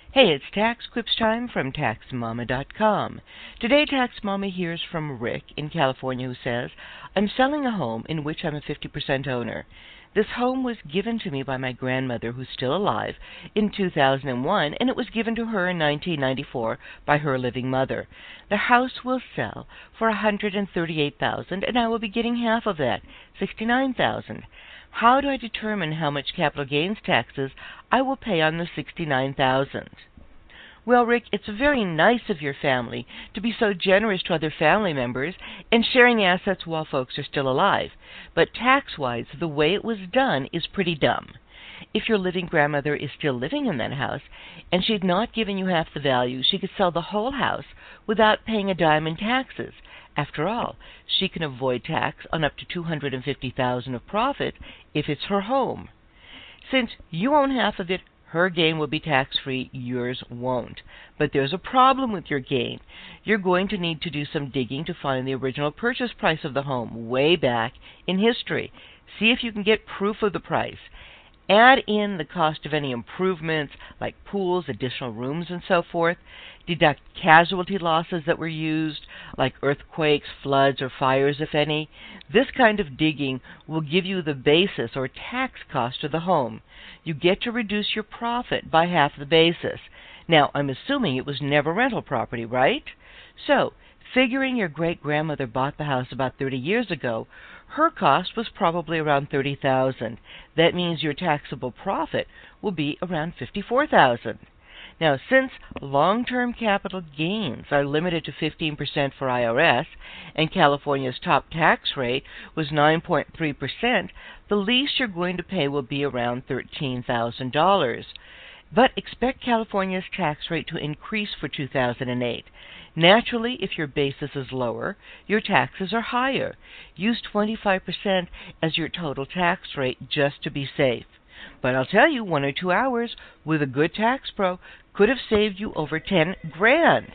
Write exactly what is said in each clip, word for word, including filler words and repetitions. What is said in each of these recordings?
Hey, it's Tax Quips time from Tax Mama dot com. Today, Tax Mama hears from Rick in California who says, I'm selling a home in which I'm a fifty percent owner. This home was given to me by my grandmother, who's still alive, in two thousand one, and it was given to her in nineteen ninety-four by her living mother. The house will sell for one hundred thirty-eight thousand dollars, and I will be getting half of that, sixty-nine thousand dollars. How do I determine how much capital gains taxes I will pay on the sixty-nine thousand dollars? Well, Rick, it's very nice of your family to be so generous to other family members and sharing assets while folks are still alive. But tax-wise, the way it was done is pretty dumb. If your living grandmother is still living in that house and she'd not given you half the value, she could sell the whole house without paying a dime in taxes. After all, she can avoid tax on up to two hundred fifty thousand dollars of profit if it's her home. Since you own half of it, her gain will be tax-free, yours won't. But there's a problem with your gain. You're going to need to do some digging to find the original purchase price of the home way back in history. See if you can get proof of the price. Add in the cost of any improvements, like pools, additional rooms, and so forth. Deduct casualty losses that were used, like earthquakes, floods, or fires, if any. This kind of digging will give you the basis or tax cost of the home. You get to reduce your profit by half the basis. Now, I'm assuming it was never rental property, right? So, figuring your great-grandmother bought the house about thirty years ago, her cost was probably around thirty thousand dollars. That means your taxable profit will be around fifty-four thousand dollars. Now, since long-term capital gains are limited to fifteen percent for I R S, and California's top tax rate was nine point three percent, the least you're going to pay will be around thirteen thousand dollars. But expect California's tax rate to increase for two thousand eight. Naturally, if your basis is lower, your taxes are higher. Use twenty-five percent as your total tax rate just to be safe. But I'll tell you, one or two hours with a good tax pro could have saved you over ten grand.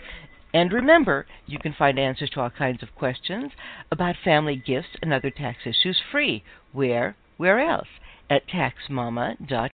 And remember, you can find answers to all kinds of questions about family gifts and other tax issues free. Where? Where else? At Tax Mama dot